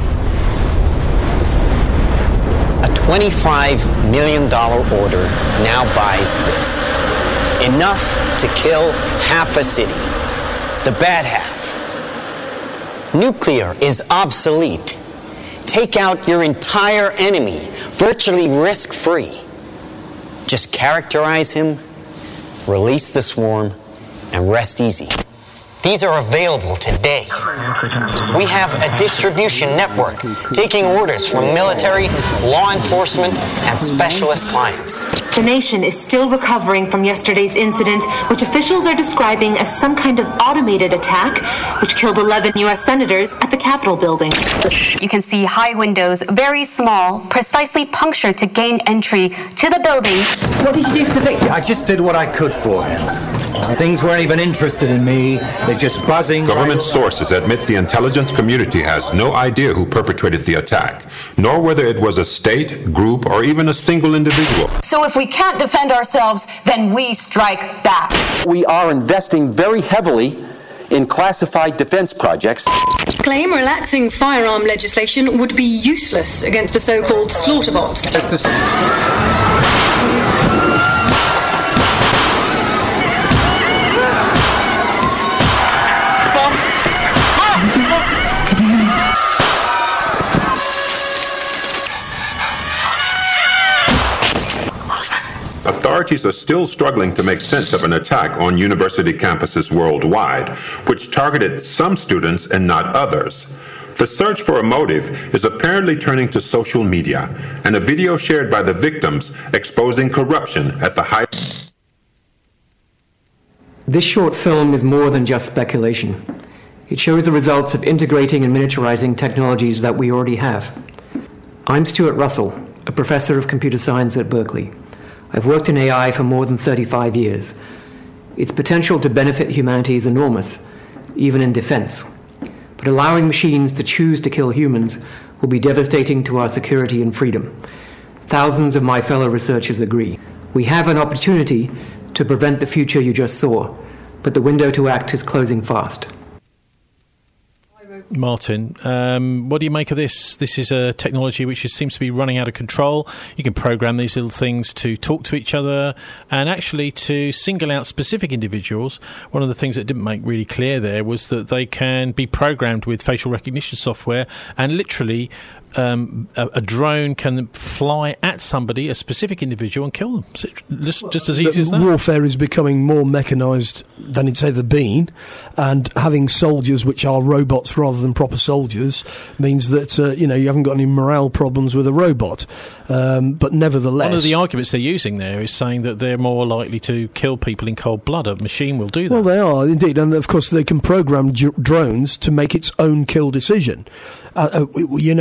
A twenty-five million dollars order now buys this. Enough to kill half a city. The bad half. Nuclear is obsolete. Take out your entire enemy, virtually risk-free. Just characterize him, release the swarm, and rest easy. These are available today. We have a distribution network taking orders from military, law enforcement, and specialist clients. The nation is still recovering from yesterday's incident, which officials are describing as some kind of automated attack, which killed eleven U S senators at the Capitol building. You can see high windows, very small, precisely punctured to gain entry to the building. What did you do for the victim? I just did what I could for him. Things weren't even interested in me. They're just buzzing. Government sources admit the intelligence community has no idea who perpetrated the attack, nor whether it was a state, group, or even a single individual. So if we can't defend ourselves, then we strike back. We are investing very heavily in classified defense projects. Claim relaxing firearm legislation would be useless against the so-called slaughterbots. Authorities are still struggling to make sense of an attack on university campuses worldwide, which targeted some students and not others. The search for a motive is apparently turning to social media, and a video shared by the victims exposing corruption at the high... This short film is more than just speculation. It shows the results of integrating and miniaturizing technologies that we already have. I'm Stuart Russell, a professor of computer science at Berkeley. I've worked in A I for more than thirty-five years. Its potential to benefit humanity is enormous, even in defense. But allowing machines to choose to kill humans will be devastating to our security and freedom. Thousands of my fellow researchers agree. We have an opportunity to prevent the future you just saw, but the window to act is closing fast. Martin, um, what do you make of this? This is a technology which just seems to be running out of control. You can program these little things to talk to each other and actually to single out specific individuals. One of the things that didn't make really clear there was that they can be programmed with facial recognition software and literally Um, a, a drone can fly at somebody, a specific individual, and kill them. Just, just as easy as that. Warfare is becoming more mechanised than it's ever been, and having soldiers which are robots rather than proper soldiers means that uh, you know you haven't got any morale problems with a robot. Um, but nevertheless, one of the arguments they're using there is saying that they're more likely to kill people in cold blood. A machine will do that. Well, they are indeed, and of course they can program d- drones to make its own kill decision. Uh, uh, you know, you have all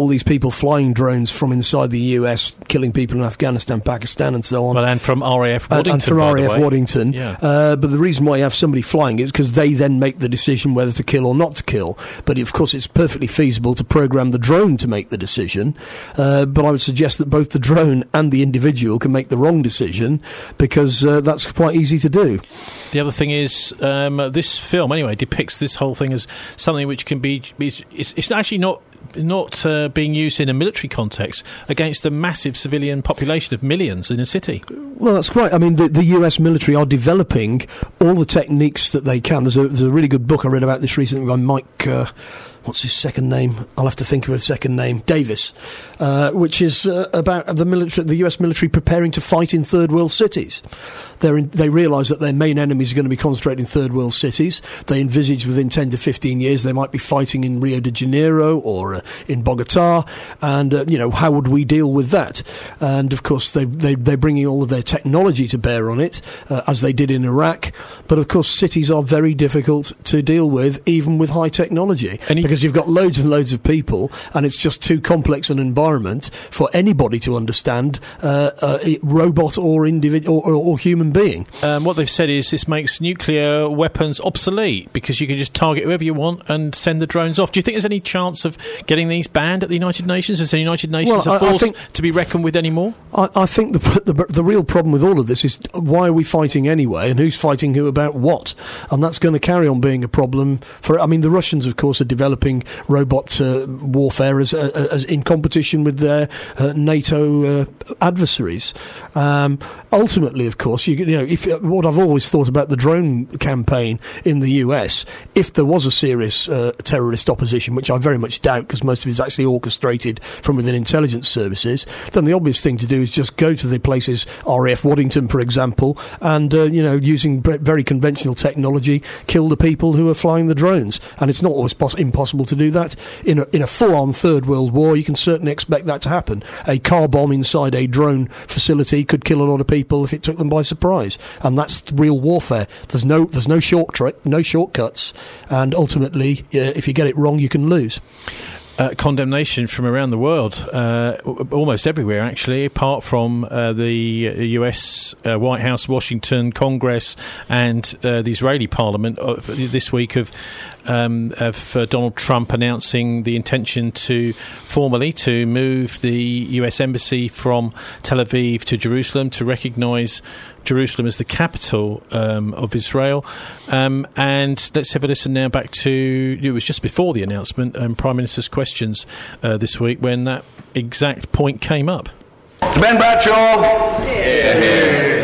all these people flying drones from inside the U S, killing people in Afghanistan, Pakistan, and so on. Well, and from R A F Waddington. And, and from R A F Waddington. Yeah. Uh, but the reason why you have somebody flying is because they then make the decision whether to kill or not to kill. But of course, it's perfectly feasible to program the drone to make the decision. Uh, but I would suggest that both the drone and the individual can make the wrong decision, because uh, that's quite easy to do. The other thing is, um, this film, anyway, depicts this whole thing as something which can be... It's, it's actually not... not uh, being used in a military context against a massive civilian population of millions in a city. Well, that's right. I mean, the, the U S military are developing all the techniques that they can. There's a, there's a really good book I read about this recently by Mike... Uh, what's his second name? I'll have to think of his second name. Davis, uh, which is uh, about the military, the U S military preparing to fight in third world cities. They're in, they realise that their main enemies are going to be concentrated in third world cities. They envisage within ten to fifteen years they might be fighting in Rio de Janeiro or uh, in Bogota. And, uh, you know, how would we deal with that? And, of course, they, they, they're bringing all of their technology to bear on it, uh, as they did in Iraq. But, of course, cities are very difficult to deal with, even with high technology. Any- because you've got loads and loads of people, and it's just too complex an environment for anybody to understand, uh, uh, robot or individual or, or, or human being. Um, what they've said is this makes nuclear weapons obsolete, because you can just target whoever you want and send the drones off. Do you think there's any chance of getting these banned at the United Nations? Is the United Nations well, a force I, I think, to be reckoned with anymore? I, I think the, the the real problem with all of this is, why are we fighting anyway, and who's fighting who about what? And that's going to carry on being a problem for... I mean, the Russians, of course, are developing robot uh, warfare as, uh, as in competition with their uh, NATO uh, adversaries. Um, ultimately, of course, you, you know, if what I've always thought about the drone campaign in the U S, if there was a serious uh, terrorist opposition, which I very much doubt, because most of it is actually orchestrated from within intelligence services, then the obvious thing to do is just go to the places, R A F Waddington, for example, and uh, you know, using very conventional technology, kill the people who are flying the drones. And it's not always pos- impossible to do that. In a, in a full-on Third World War, you can certainly expect that to happen. A car bomb inside a drone facility could kill a lot of people if it took them by surprise, and that's real warfare. There's no there's no short trick, no shortcuts, and ultimately, uh, if you get it wrong, you can lose. Uh, condemnation from around the world, uh, almost everywhere actually, apart from uh, the U S uh, White House, Washington, Congress, and uh, the Israeli Parliament uh, this week of um, of uh, Donald Trump announcing the intention to formally to move the U S Embassy from Tel Aviv to Jerusalem to recognise Jerusalem as the capital um, of Israel. Um, and let's have a listen now back to, it was just before the announcement, um, Prime Minister's questions uh, this week, when that exact point came up. Ben Bradshaw. Here, here.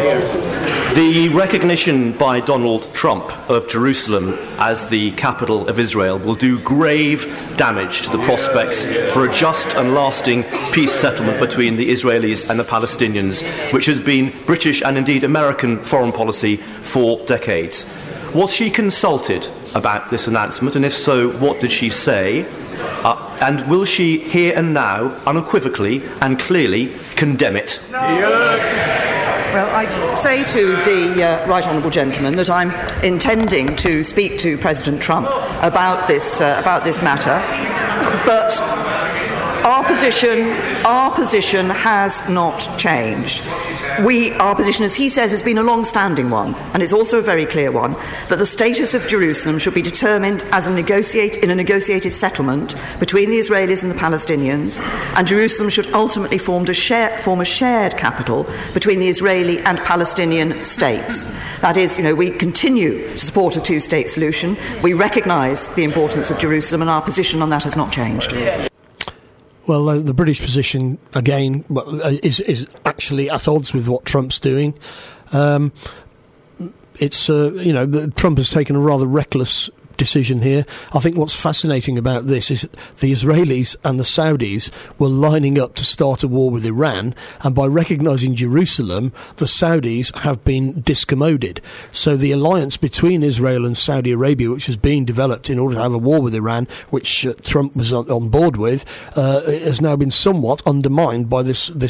The recognition by Donald Trump of Jerusalem as the capital of Israel will do grave damage to the prospects for a just and lasting peace settlement between the Israelis and the Palestinians, which has been British and indeed American foreign policy for decades. Was she consulted about this announcement, and if so, what did she say? Uh, and will she here and now unequivocally and clearly condemn it? Well, I say to the uh, right honourable gentleman that I'm intending to speak to President Trump about this uh, about this matter, but our position our position has not changed. We, our position, as he says, has been a long-standing one, and it's also a very clear one, that the status of Jerusalem should be determined as a negotiate, in a negotiated settlement between the Israelis and the Palestinians, and Jerusalem should ultimately form a, share, form a shared capital between the Israeli and Palestinian states. That is, you know, we continue to support a two-state solution. We recognise the importance of Jerusalem, and our position on that has not changed. Well, uh, the British position, again, is is actually at odds with what Trump's doing. Um, it's, uh, you know, the, Trump has taken a rather reckless decision here. I think what's fascinating about this is the Israelis and the Saudis were lining up to start a war with Iran, and by recognising Jerusalem, the Saudis have been discommoded. So the alliance between Israel and Saudi Arabia, which was being developed in order to have a war with Iran, which uh, Trump was on, on board with, uh, has now been somewhat undermined by this this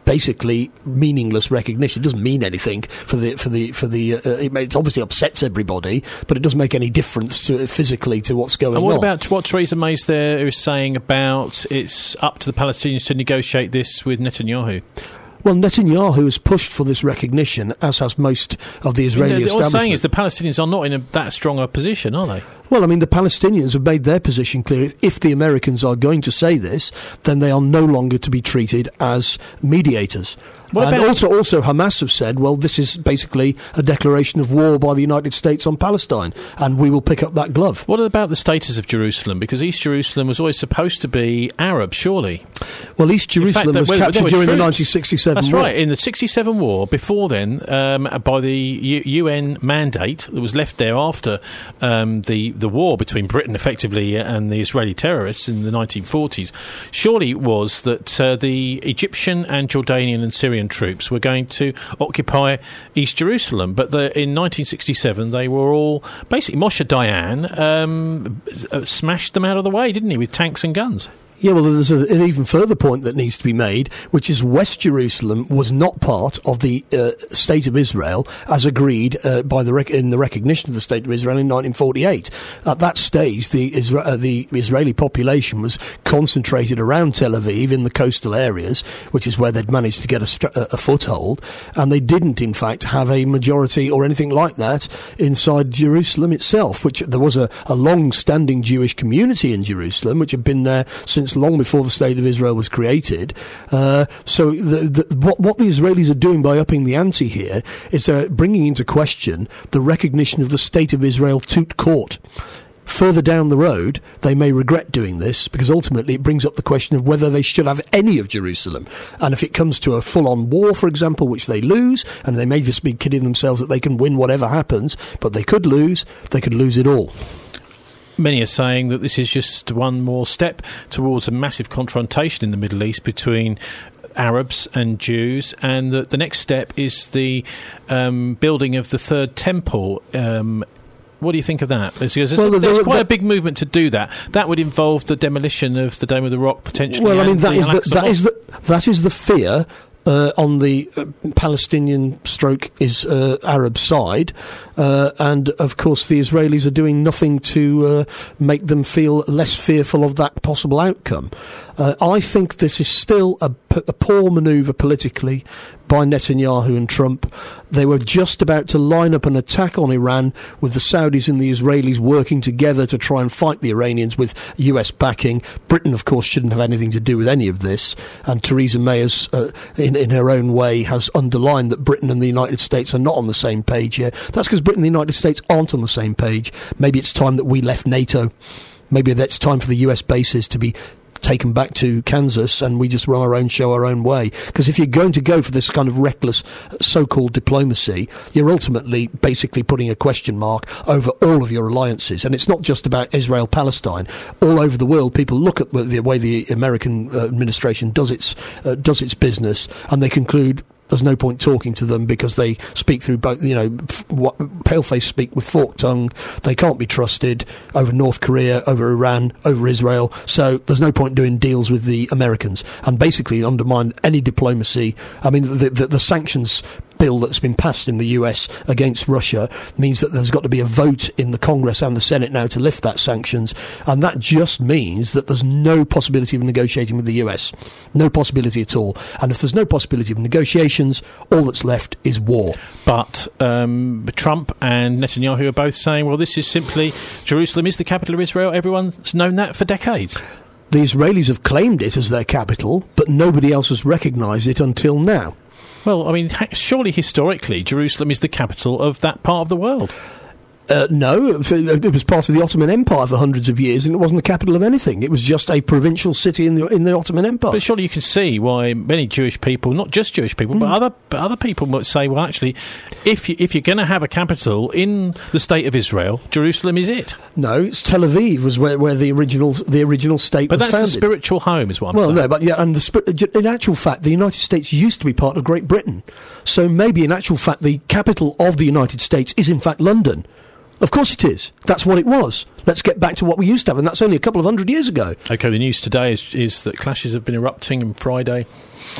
basically meaningless recognition. It doesn't mean anything for the for the for the. Uh, it, it obviously upsets everybody, but it doesn't make any difference to physically to what's going on. And what on. about what Theresa May's there is saying about it's up to the Palestinians to negotiate this with Netanyahu? Well, Netanyahu has pushed for this recognition, as has most of the Israeli I mean, establishment. What I'm saying is the Palestinians are not in a, that strong a position, are they? Well, I mean, the Palestinians have made their position clear. If, if the Americans are going to say this, then they are no longer to be treated as mediators. What and about- also, also, Hamas have said, well, this is basically a declaration of war by the United States on Palestine, and we will pick up that glove. What about the status of Jerusalem? Because East Jerusalem was always supposed to be Arab, surely. Well, East Jerusalem In fact, was there were- captured there were during the troops. nineteen sixty-seven That's war. right. In the sixty-seven war, before then, um, by the U- UN mandate that was left there after um, the, the war between Britain, effectively, and the Israeli terrorists in the nineteen forties, surely it was that uh, the Egyptian and Jordanian and Syrian troops were going to occupy East Jerusalem. But the, in nineteen sixty-seven, they were all... Basically, Moshe Dayan um, uh, smashed them out of the way, didn't he, with tanks and guns? Yeah, well, there's a, an even further point that needs to be made, which is West Jerusalem was not part of the uh, State of Israel as agreed uh, by the rec- in the recognition of the State of Israel in nineteen forty-eight. At that stage, the, Isra- uh, the Israeli population was concentrated around Tel Aviv in the coastal areas, which is where they'd managed to get a, st- a foothold, and they didn't, in fact, have a majority or anything like that inside Jerusalem itself, which there was a, a long-standing Jewish community in Jerusalem, which had been there since long before the State of Israel was created. Uh, so the, the, what, what the Israelis are doing by upping the ante here is they're bringing into question the recognition of the State of Israel tout court. Further down the road, they may regret doing this because ultimately it brings up the question of whether they should have any of Jerusalem. And if it comes to a full-on war, for example, which they lose, and they may just be kidding themselves that they can win whatever happens, but they could lose, they could lose it all. Many are saying that this is just one more step towards a massive confrontation in the Middle East between Arabs and Jews, and that the next step is the um, building of the third temple. Um, what do you think of that? There's, there's, Well, the- there's the- quite the- a big movement to do that. That would involve the demolition of the Dome of the Rock, potentially. Well, I mean, and that the is the, Al-Aqsa that is Mosque. the that is the fear uh, on the uh, Palestinian stroke is uh, Arab side, uh, and of course the Israelis are doing nothing to uh, make them feel less fearful of that possible outcome. Uh, I think this is still a, p- a poor manoeuvre politically by Netanyahu and Trump. They were just about to line up an attack on Iran with the Saudis and the Israelis working together to try and fight the Iranians with U S backing. Britain, of course, shouldn't have anything to do with any of this. And Theresa May, has, uh, in, in her own way, has underlined that Britain and the United States are not on the same page here. That's because Britain and the United States aren't on the same page. Maybe it's time that we left NATO. Maybe it's time for the U S bases to be taken back to Kansas and we just run our own show our own way. Because if you're going to go for this kind of reckless so-called diplomacy, you're ultimately basically putting a question mark over all of your alliances. And it's not just about Israel-Palestine. All over the world, people look at the way the American uh, administration does its uh, does its business, and they conclude there's no point talking to them because they speak through both, you know, f- what, pale-faced speak with forked tongue. They can't be trusted over North Korea, over Iran, over Israel. So there's no point doing deals with the Americans and basically undermine any diplomacy. I mean, the, the, the sanctions bill that's been passed in the U S against Russia means that there's got to be a vote in the Congress and the Senate now to lift that sanctions, and that just means that there's no possibility of negotiating with the U S. No possibility at all. And if there's no possibility of negotiations, all that's left is war. But um, Trump and Netanyahu are both saying, well, this is simply, Jerusalem is the capital of Israel. Everyone's known that for decades. The Israelis have claimed it as their capital, but nobody else has recognised it until now. Well, I mean, ha- surely historically, Jerusalem is the capital of that part of the world. Uh, no, it was part of the Ottoman Empire for hundreds of years, and it wasn't the capital of anything. It was just a provincial city in the in the Ottoman Empire. But surely you can see why many Jewish people, not just Jewish people, mm. but other but other people might say, well, actually, if you, if you're going to have a capital in the state of Israel, Jerusalem is it. No, it's Tel Aviv was where, where the original the original state but was that's founded. the spiritual home, is what I'm well, saying. Well, no, but yeah, and the in actual fact, the United States used to be part of Great Britain, so maybe in actual fact, the capital of the United States is in fact London. Of course it is. That's what it was. Let's get back to what we used to have, and that's only a couple of hundred years ago. OK, the news today is, is that clashes have been erupting on Friday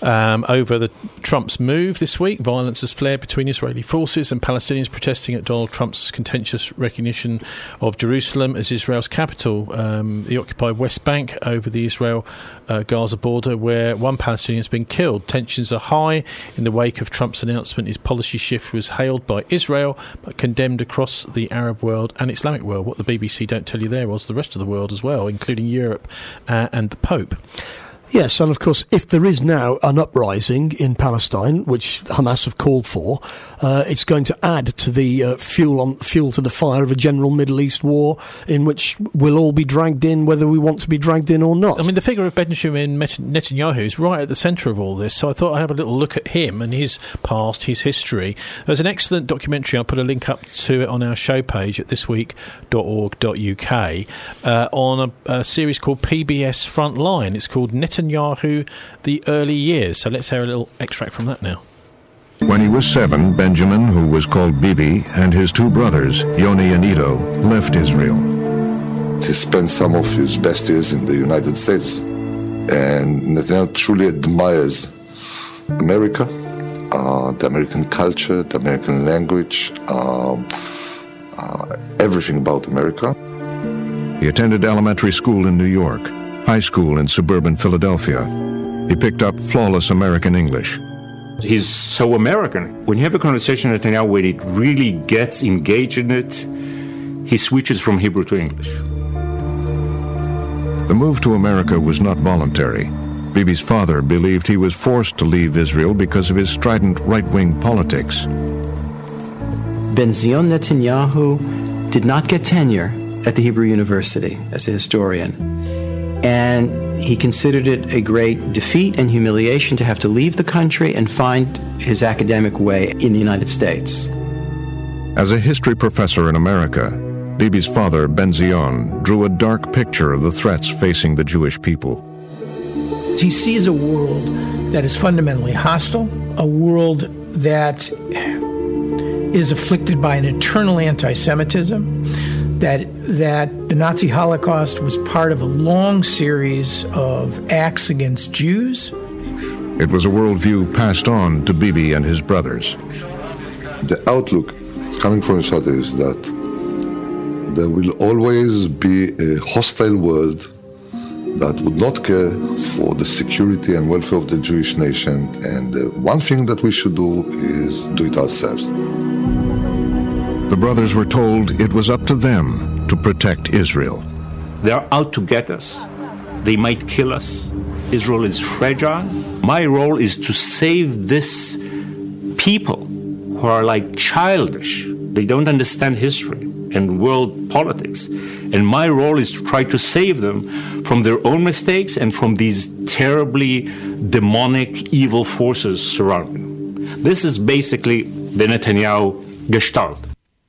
Um, over the Trump's move this week, violence has flared between Israeli forces and Palestinians protesting at Donald Trump's contentious recognition of Jerusalem as Israel's capital. Um, the occupied West Bank over the Israel-Gaza uh, border, where one Palestinian has been killed. Tensions are high in the wake of Trump's announcement. His policy shift was hailed by Israel but condemned across the Arab world and Islamic world. What the B B C don't tell you there was the rest of the world as well, including Europe uh, and the Pope. Yes, and of course, if there is now an uprising in Palestine, which Hamas have called for, uh, it's going to add to the uh, fuel on fuel to the fire of a general Middle East war in which we'll all be dragged in, whether we want to be dragged in or not. I mean, the figure of Benjamin Netanyahu is right at the centre of all this, so I thought I'd have a little look at him and his past, his history. There's an excellent documentary. I'll put a link up to it on our show page at this week dot org dot U K uh, on a, a series called P B S Frontline. It's called Netanyahu, the Early Years. So let's hear a little extract from that now. When he was seven, Benjamin, who was called Bibi, and his two brothers, Yoni and Ido, left Israel. He spent some of his best years in the United States, and Netanyahu truly admires America, uh, the American culture, the American language, uh, uh, everything about America. He attended elementary school in New York, high school in suburban Philadelphia. He picked up flawless American English. He's so American. When you have a conversation with Netanyahu where it really gets engaged in it, he switches from Hebrew to English. The move to America was not voluntary. Bibi's father believed he was forced to leave Israel because of his strident right-wing politics. Benzion Netanyahu did not get tenure at the Hebrew University as a historian. And he considered it a great defeat and humiliation to have to leave the country and find his academic way in the United States. As a history professor in America, Bibi's father, Benzion, drew a dark picture of the threats facing the Jewish people. He sees a world that is fundamentally hostile, a world that is afflicted by an eternal anti-Semitism, that that the Nazi Holocaust was part of a long series of acts against Jews. It was a worldview passed on to Bibi and his brothers. The outlook coming from his father is that there will always be a hostile world that would not care for the security and welfare of the Jewish nation, and the one thing that we should do is do it ourselves. The brothers were told it was up to them to protect Israel. They're out to get us. They might kill us. Israel is fragile. My role is to save this people who are like childish. They don't understand history and world politics. And my role is to try to save them from their own mistakes and from these terribly demonic, evil forces surrounding them. This is basically the Netanyahu gestalt.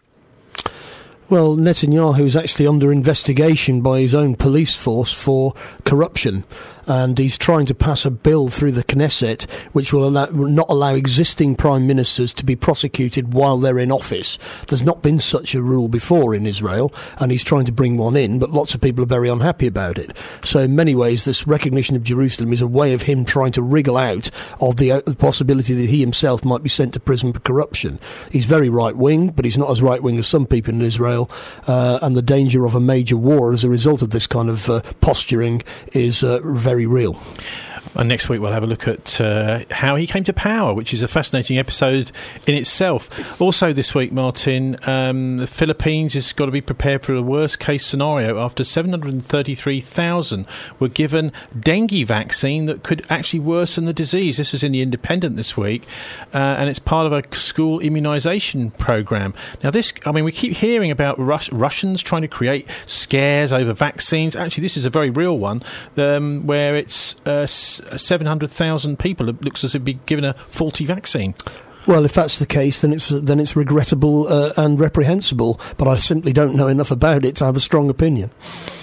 Well, Netanyahu is actually under investigation by his own police force for corruption, and he's trying to pass a bill through the Knesset which will allow, not allow existing prime ministers to be prosecuted while they're in office. There's not been such a rule before in Israel, and he's trying to bring one in, but lots of people are very unhappy about it. So in many ways, this recognition of Jerusalem is a way of him trying to wriggle out of the, uh, the possibility that he himself might be sent to prison for corruption. He's very right-wing, but he's not as right-wing as some people in Israel, uh, and the danger of a major war as a result of this kind of uh, posturing is uh, very very real. And next week we'll have a look at uh, how he came to power, which is a fascinating episode in itself. Also this week, Martin, um, the Philippines has got to be prepared for a worst-case scenario after seven hundred thirty-three thousand were given dengue vaccine that could actually worsen the disease. This was in The Independent this week, uh, and it's part of a school immunisation programme. Now this, I mean, we keep hearing about Rus- Russians trying to create scares over vaccines. Actually, this is a very real one, um, where it's uh, seven hundred thousand people. It looks as if they'd be given a faulty vaccine. Well, if that's the case, then it's then it's regrettable uh, and reprehensible. But I simply don't know enough about it to have a strong opinion.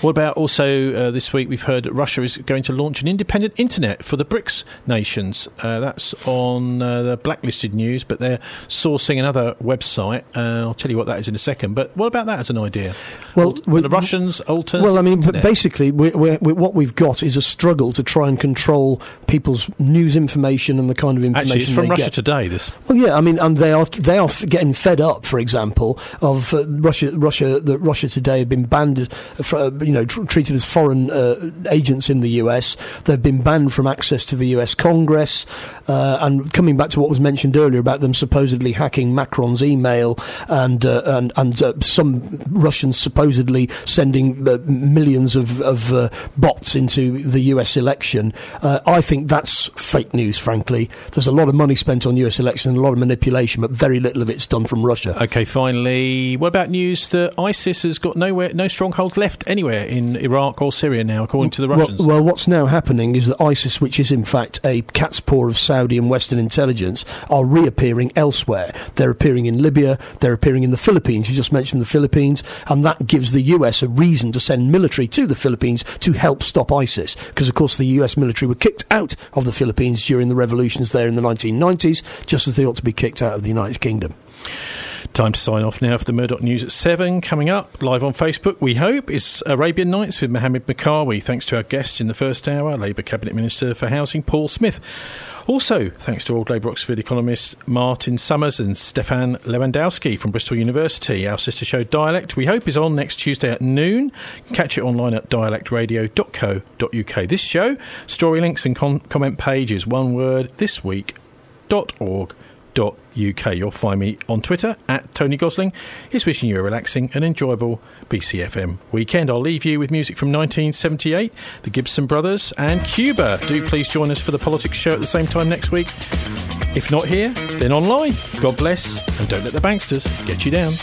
What about also uh, this week we've heard that Russia is going to launch an independent internet for the BRICS nations. Uh, that's on uh, the blacklisted news, but they're sourcing another website. Uh, I'll tell you what that is in a second. But what about that as an idea? Well, Alt- the Russians alternate. Well, I mean, internet. but basically, we're, we're, we're, what we've got is a struggle to try and control people's news information and the kind of information Actually, it's from they Russia get. Today. This. Well, yeah, I mean, and they are they are getting fed up. For example, of uh, Russia, Russia, that Russia Today have been banned, for, uh, you know, tr- treated as foreign uh, agents in the U S. They've been banned from access to the U S Congress. Uh, and coming back to what was mentioned earlier about them supposedly hacking Macron's email and uh, and and uh, some Russians supposedly sending uh, millions of, of uh, bots into the U S election, uh, I think that's fake news. Frankly, there's a lot of money spent on U S elections and a lot of manipulation, but very little of it's done from Russia. Okay, finally, what about news that ISIS has got nowhere, no strongholds left anywhere in Iraq or Syria now, according to the Russians? Well, well, what's now happening is that ISIS, which is in fact a cat's paw of Saudi and Western intelligence, are reappearing elsewhere. They're appearing in Libya, they're appearing in the Philippines. You just mentioned the Philippines, and that gives the U S a reason to send military to the Philippines to help stop ISIS, because of course the U S military were kicked out of the Philippines during the revolutions there in the nineteen nineties, just as they ought to be kicked out of the United Kingdom. Time to sign off now for the Murdoch News at seven. Coming up, live on Facebook, we hope, is Arabian Nights with Mohammed Makawi. Thanks to our guests in the first hour, Labour Cabinet Minister for Housing, Paul Smith. Also, thanks to Old Labour Oxford economists Martin Summers and Stefan Lewandowski from Bristol University. Our sister show Dialect, we hope, is on next Tuesday at noon. Catch it online at dialect radio dot co dot uk. This show, story links and con- comment pages, one word, thisweek dot org dot uk. You'll find me on Twitter at Tony Gosling. He's wishing you a relaxing and enjoyable B C F M weekend. I'll leave you with music from nineteen seventy-eight, the Gibson Brothers and Cuba. Do please join us for the Politics Show at the same time next week. If not here, then online. God bless, and don't let the banksters get you down.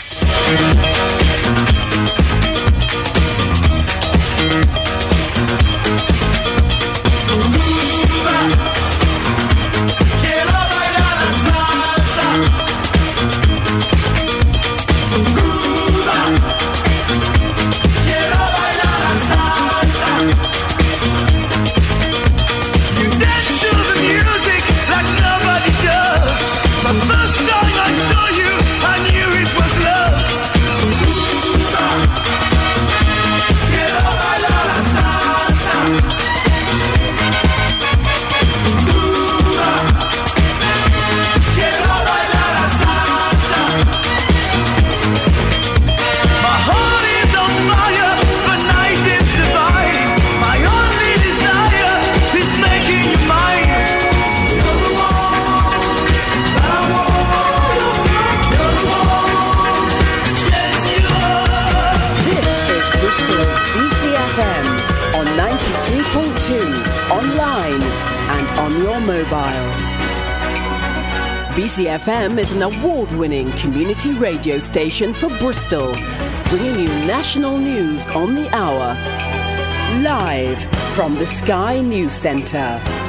Online and on your mobile. B C F M is an award-winning community radio station for Bristol, bringing you national news on the hour. Live from the Sky News Centre.